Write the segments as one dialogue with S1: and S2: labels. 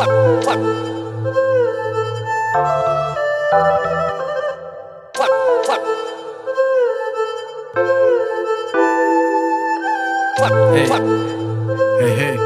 S1: Hey, hey, hey.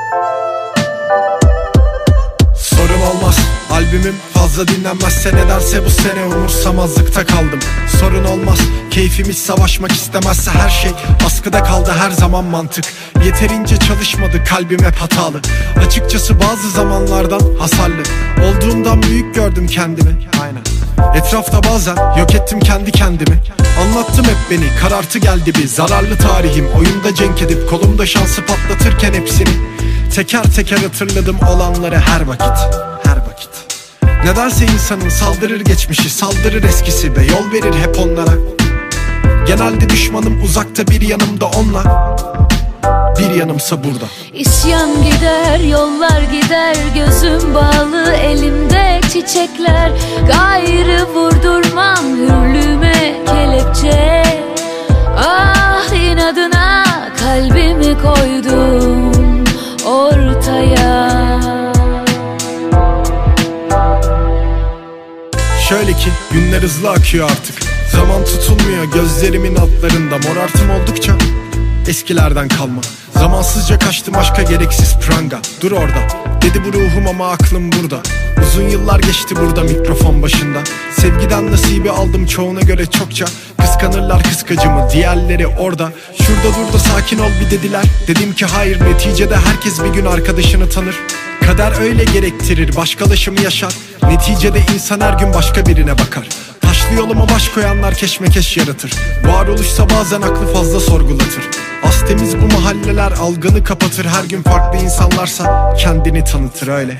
S1: Sorun olmaz, albümüm fazla dinlenmezse nedense bu sene umursamazlıkta kaldım. Sorun olmaz, keyfimiz savaşmak istemezse her şey askıda kaldı, her zaman mantık. Yeterince çalışmadı, kalbim hep hatalı. Açıkçası bazı zamanlardan hasarlı. Olduğumdan büyük gördüm kendimi. Aynen. Etrafta bazen yok ettim kendi kendimi. Anlattım hep beni, karartı geldi bir zararlı tarihim. Oyunda cenk edip kolumda şansı patlatırken hepsini teker teker hatırladım olanları her vakit. Her vakit. Nedense insanın saldırır geçmişi, saldırır eskisi ve yol verir hep onlara. Genelde düşmanım uzakta, bir yanımda onlar, bir yanımsa burada.
S2: İsyan gider, yollar gider, gözüm bağlı, elimde çiçekler. Gayrı vurdurmam hürlüğüme kelepçe. Ah, inadına kalbimi koydum ortaya.
S1: Şöyle ki günler hızlı akıyor artık. Zaman tutulmuyor gözlerimin altlarında. Morartım oldukça eskilerden kalma. Zamansızca kaçtım aşka, gereksiz pranga. Dur orada dedi bu ruhum ama aklım burada. Uzun yıllar geçti burada mikrofon başında. Sevgiden nasibi aldım çoğuna göre çokça. Kıskanırlar kıskacımı, diğerleri orada. Şurada dur da sakin ol bir dediler. Dedim ki hayır, neticede herkes bir gün arkadaşını tanır. Kader öyle gerektirir, başkalaşımı yaşar. Neticede insan her gün başka birine bakar. Taşlı yoluma baş koyanlar keşmekeş yaratır. Varoluşsa bazen aklı fazla sorgulatır. Az temiz bu mahalleler algını kapatır. Her gün farklı insanlarsa kendini tanıtır öyle.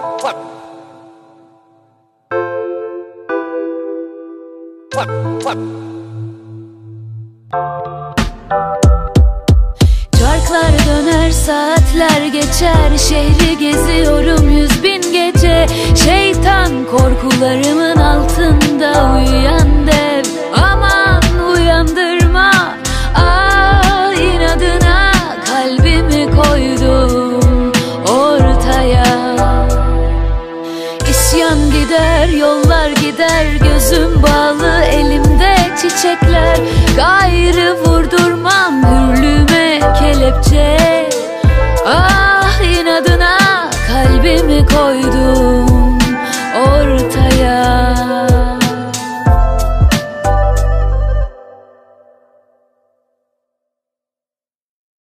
S2: Çarklar döner, saatler geçer, şehri geziyorum 100.000 gece. Şeytan korkularımın altında uyuyan dev. Aman uyandırma, ah, inadına kalbimi koydum ortaya. İsyan gider, yollar gider, gözüm bağlı, elimde çiçekler. Gayrı vurdurmam